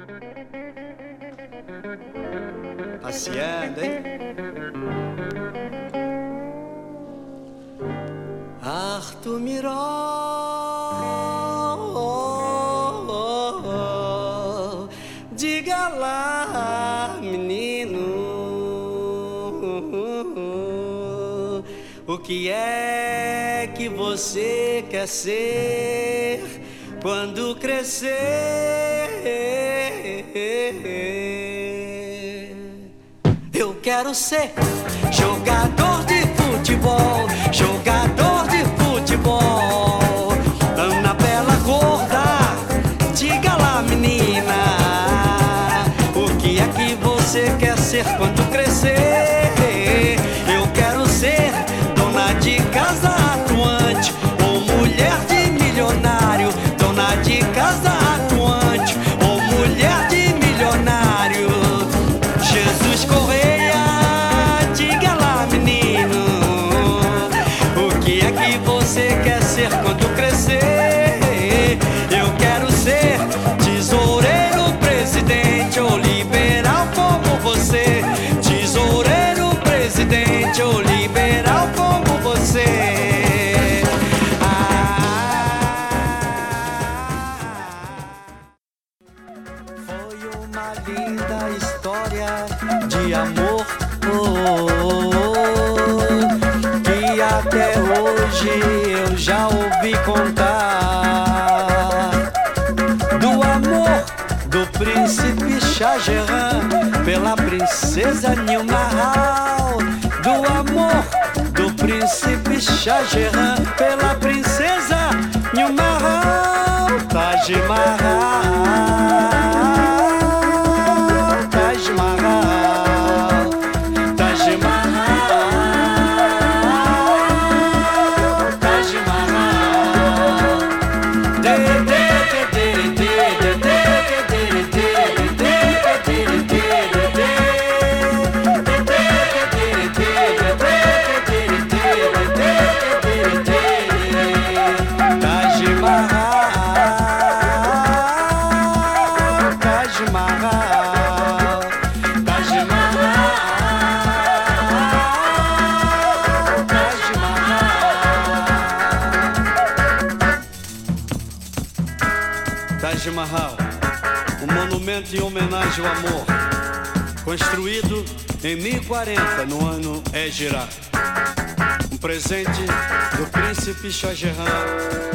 Passeando, hein? Arthur Miró, diga lá, menino, o que é que você quer ser quando crescer? Eu quero ser jogador de futebol, jogador de futebol. Ana Bela gorda, diga lá, menina, o que é que você quer ser quando crescer? Eu quero ser dona de casa atuante ou mulher de milionário, dona de casa atuante ou mulher de milionário. Jesus Correia, diga lá, menino, o que é que você quer ser quando crescer? Eu quero ser tesoureiro, presidente ou liberal como você. Tesoureiro, presidente ou liberal como você. Foi uma linda história de amor, que até hoje eu já ouvi contar. Do amor do príncipe Shah Jahan pela princesa Nilmahal. Do amor do príncipe Shah Jahan pela princesa Nilmahal. Taj Mahal, Taj Mahal, Taj Mahal, Taj Mahal. De de de de de de Taj Mahal, um monumento em homenagem ao amor, construído em 1040 no ano Égira. Um presente do príncipe Shah Jahan